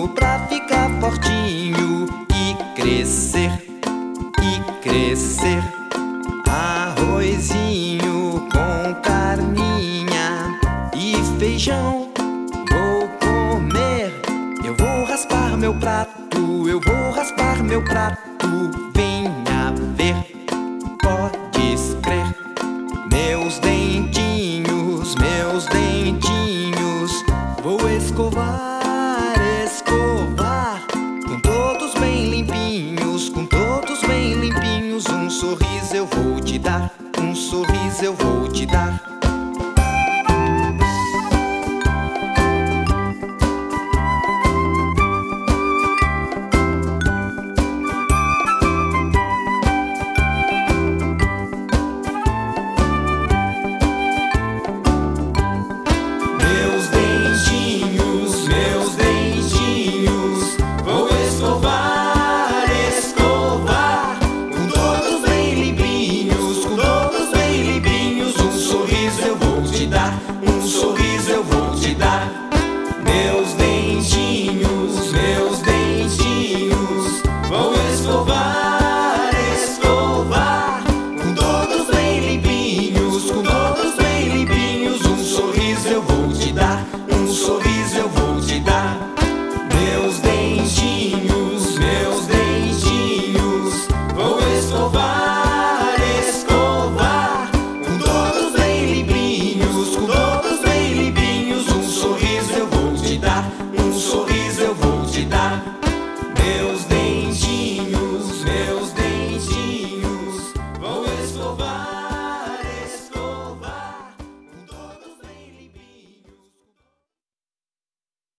pra ficar fortinho e crescer, e crescer. Arrozinho com carninha e feijão vou comer. Eu vou raspar meu prato, eu vou raspar meu prato. Venha ver, podes crer, meus